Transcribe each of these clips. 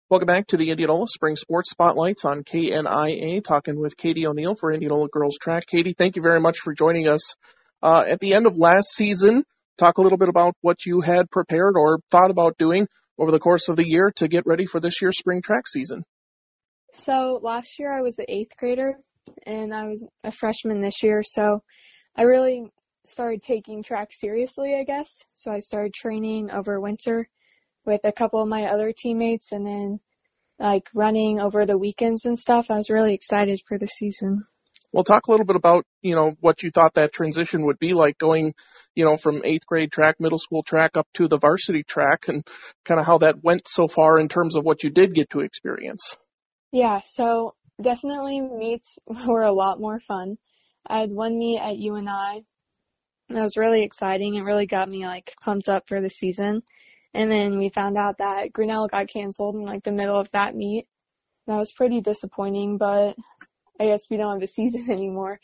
Welcome back to the Indianola Spring Sports Spotlights on KNIA, talking with Katie O'Neill for Indianola Girls Track. Katie, thank you very much for joining us. At the end of last season, talk a little bit about what you had prepared or thought about doing over the course of the year to get ready for this year's spring track season. So last year I was an 8th grader, and I was a freshman this year, so I really started taking track seriously, I guess. So I started training over winter with a couple of my other teammates, and then running over the weekends and stuff. I was really excited for the season. Well, talk a little bit about, what you thought that transition would be like going, from 8th grade track, middle school track up to the varsity track, and kind of how that went so far in terms of what you did get to experience. Yeah, so definitely meets were a lot more fun. I had one meet at UNI. That was really exciting. It really got me pumped up for the season. And then we found out that Grinnell got canceled in the middle of that meet. That was pretty disappointing, but I guess we don't have a season anymore.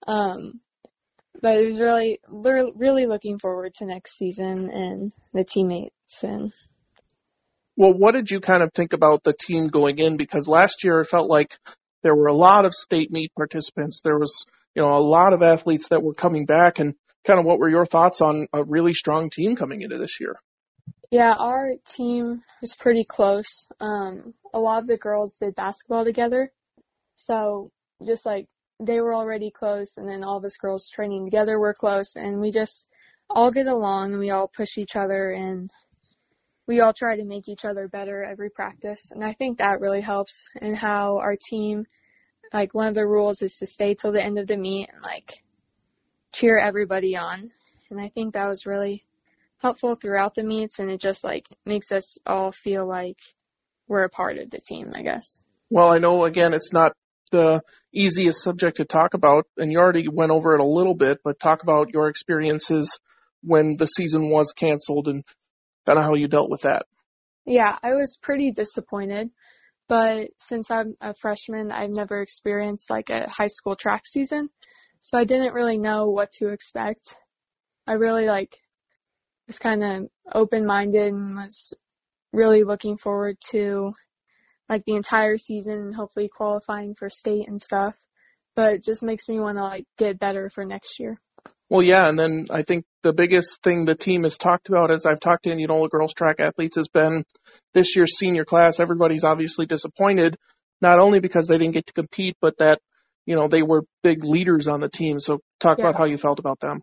But it was really looking forward to next season and the teammates. Well, what did you kind of think about the team going in? Because last year it felt like there were a lot of state meet participants. There was, a lot of athletes that were coming back, and kind of what were your thoughts on a really strong team coming into this year? Yeah, our team was pretty close. A lot of the girls did basketball together. So just they were already close, and then all of us girls training together were close, and we just all get along, and we all push each other, and we all try to make each other better every practice. And I think that really helps in how our team, one of the rules is to stay till the end of the meet and cheer everybody on. And I think that was really helpful throughout the meets, and it just makes us all feel like we're a part of the team, I guess. Well, I know, again, it's not the easiest subject to talk about, and you already went over it a little bit, but talk about your experiences when the season was canceled and kind of how you dealt with that. Yeah, I was pretty disappointed, but since I'm a freshman, I've never experienced a high school track season, so I didn't really know what to expect. I really was kind of open-minded and was really looking forward to the entire season and hopefully qualifying for state and stuff. But it just makes me want to get better for next year. Well, yeah, and then I think the biggest thing the team has talked about, as I've talked to Indianola girls track athletes, has been this year's senior class. Everybody's obviously disappointed, not only because they didn't get to compete, but that, they were big leaders on the team. So talk about how you felt about them.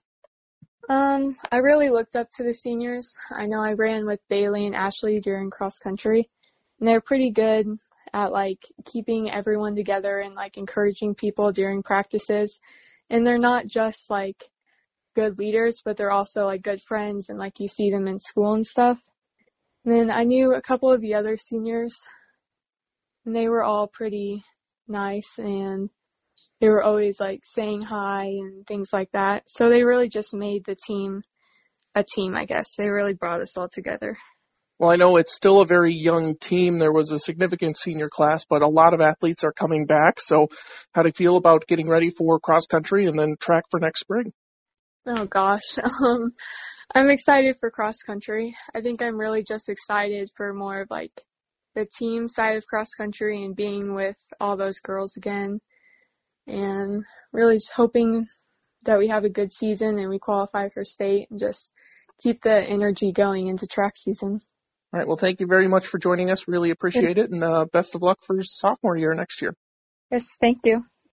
I really looked up to the seniors. I know I ran with Bailey and Ashley during cross country, and they're pretty good at keeping everyone together and encouraging people during practices. And they're not just good leaders, but they're also good friends, and you see them in school and stuff. And then I knew a couple of the other seniors, and they were all pretty nice, and they were always saying hi and things like that. So they really just made the team a team, I guess. They really brought us all together. Well, I know it's still a very young team. There was a significant senior class, but a lot of athletes are coming back. So how do you feel about getting ready for cross country and then track for next spring? Oh gosh. I'm excited for cross country. I think I'm really just excited for more of the team side of cross country and being with all those girls again. And really just hoping that we have a good season and we qualify for state and just keep the energy going into track season. All right. Well, thank you very much for joining us. Really appreciate it. And best of luck for your sophomore year next year. Yes, thank you.